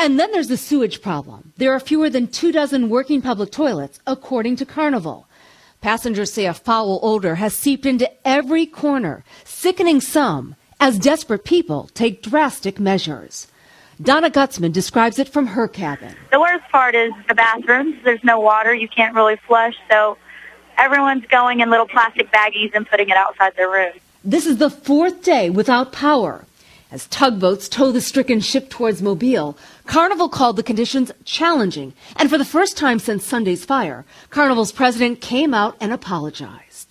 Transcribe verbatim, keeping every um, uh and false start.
And then there's the sewage problem. There are fewer than two dozen working public toilets, according to Carnival. Passengers say a foul odor has seeped into every corner, sickening some as desperate people take drastic measures. Donna Gutzman describes it from her cabin. The worst part is the bathrooms. There's no water. You can't really flush, so everyone's going in little plastic baggies and putting it outside their room. This is the fourth day without power. As tugboats tow the stricken ship towards Mobile, Carnival called the conditions challenging. And for the first time since Sunday's fire, Carnival's president came out and apologized.